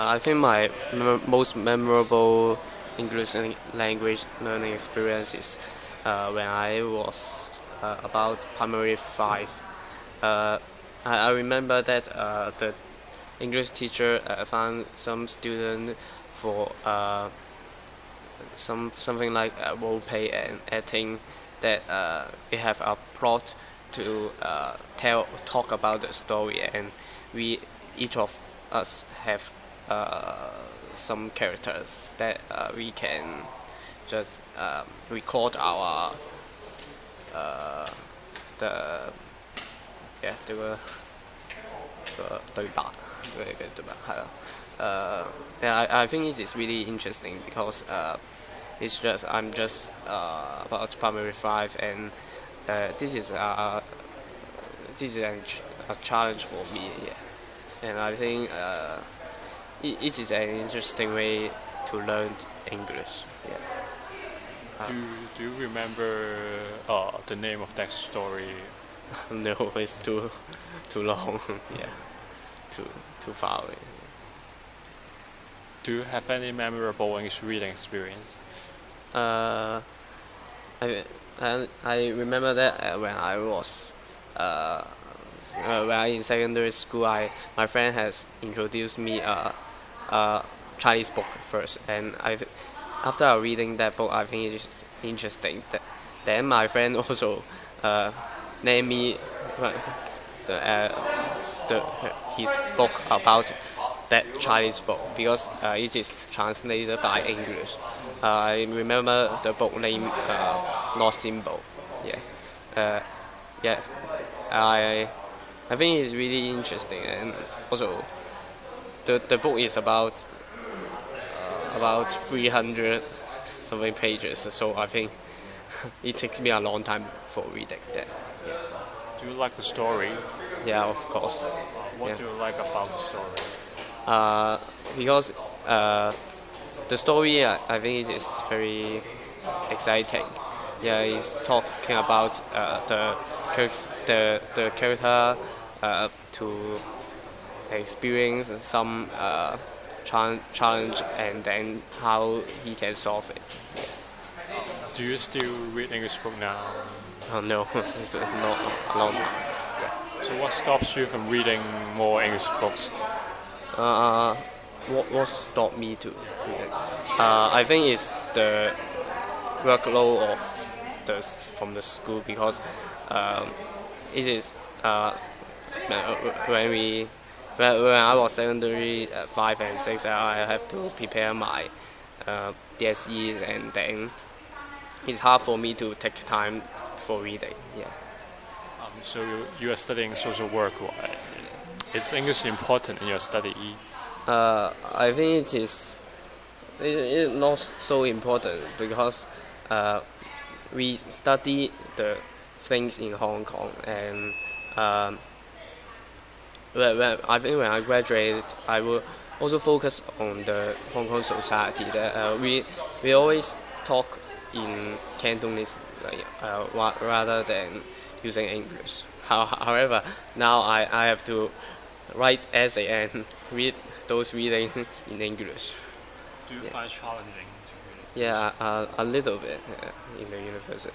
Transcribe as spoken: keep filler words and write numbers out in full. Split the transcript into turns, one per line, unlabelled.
I think my mem most memorable English language learning experience is uh, when I was uh, about primary five. Uh, I, I remember that uh, the English teacher uh, found some student for uh, some something like uh, role play and acting that uh, we have a plot to uh, tell talk about the story, and we each of us have uh, some characters that uh, we can just um, record our uh, the yeah 这个个对白对对对吧？係啦。Uh, yeah, I, I think it is really interesting because uh, it's just I'm just uh, about primary five, and uh, this is uh, this is a, a challenge for me. Yeah. And I think uh, it, it is an interesting way to learn English. Yeah. Uh,
Do Do you remember uh, the name of that story?
no, it's too too long. Yeah, too too far away.
Do you have any memorable English reading experience?
Uh, I, I, I remember that uh, when I was uh, uh, when I in secondary school, I my friend has introduced me a, a Chinese book first, and I after reading that book, I think it's interesting. That then my friend also uh, named me uh, the, uh, the his book about that Chinese book because uh, it is translated by English. Uh, I remember the book name uh, Lost Symbol. Yeah, uh, yeah. I I think it's really interesting, and also the the book is about uh, about three hundred something pages. So I think it takes me a long time for reading that. Yeah,
Do you like the story?
yeah, of course.
Uh, what
Yeah.
do you like about the story?
Uh, because uh, the story uh, I think it is very exciting. Yeah, it's talking about uh, the characters, the the character uh, to experience some uh, challenge, challenge and then how he can solve it.
Do you still read English book now?
Oh no, it's not a long time.
So what stops you from reading more English books?
Uh, what what stopped me to read it? Uh, I think it's the workload of the s- from the school because um, it is uh, when we when, when I was secondary uh, five and six, I have to prepare my uh, D S Es, and then it's hard for me to take time for reading. Yeah.
Um, so you, you are studying social work, right? Is English important in your study?
Uh, I think it is it, it not so important because uh, we study the things in Hong Kong, and um, when, when, I think when I graduate, I will also focus on the Hong Kong society. That uh, we we always talk in Cantonese like, uh, wa- rather than using English. How, however, now I, I have to write essay and read those readings in English.
Do you
Yeah.
find challenging to read it?
Yeah, uh, a little bit uh, in the university.